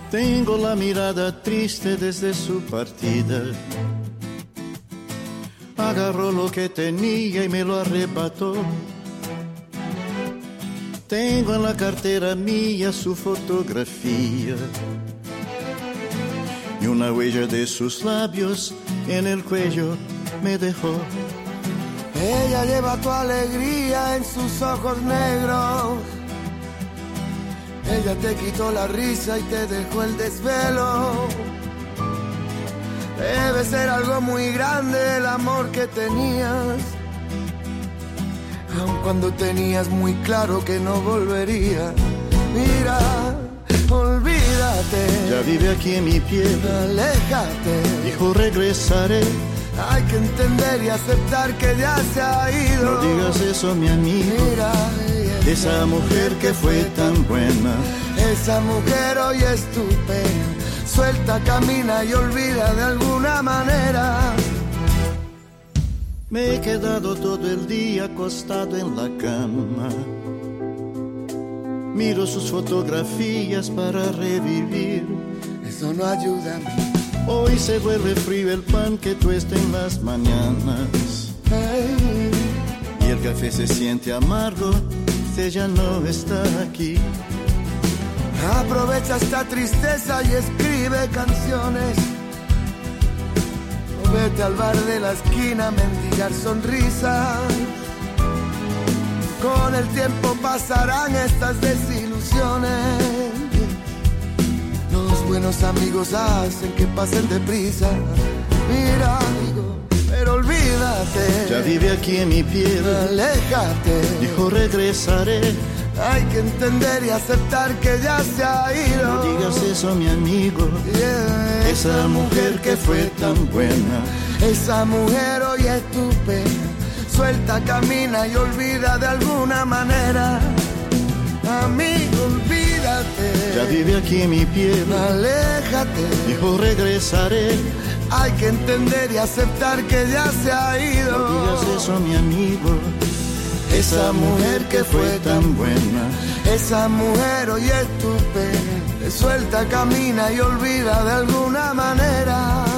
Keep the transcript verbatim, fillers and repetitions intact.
Tengo la mirada triste desde su partida. Agarró lo que tenía y me lo arrebató. Tengo en la cartera mía su fotografía y una huella de sus labios en el cuello me dejó. Ella lleva tu alegría en sus ojos negros. Ella te quitó la risa y te dejó el desvelo. Debe ser algo muy grande el amor que tenías, aun cuando tenías muy claro que no volvería. Mira, olvídate. Ya vive aquí en mi piel. Aléjate. Dijo regresaré. Hay que entender y aceptar que ya se ha ido. No digas eso, mi amigo. Mira, ella, esa mujer que fue tan buena. Esa mujer hoy es tu pena. Suelta, camina y olvida de alguna manera. Me he quedado todo el día acostado en la cama. Miro sus fotografías para revivir. Eso no ayuda a mí. Hoy se vuelve frío el pan que tuesta en las mañanas. Hey. Y el café se siente amargo, si ya no está aquí. Aprovecha esta tristeza y escribe canciones. O vete al bar de la esquina a mendigar sonrisas. Con el tiempo pasarán estas desilusiones. Los buenos amigos hacen que pasen deprisa. Mira, amigo, pero olvídate. Ya vive aquí en mi piel. Aléjate. Dijo regresaré. Hay que entender y aceptar que ya se ha ido. No digas eso, mi amigo. Yeah, esa, esa mujer que fue tan buena. Esa mujer hoy es tu pena. Suelta, camina y olvida de alguna manera. Amigo, olvídate. Ya vive aquí en mi piel. Aléjate. Dijo regresaré. Hay que entender y aceptar que ya se ha ido. No digas eso, mi amigo. Esa mujer que fue tan buena. Esa mujer hoy es tu pena. Suelta, camina y olvida de alguna manera.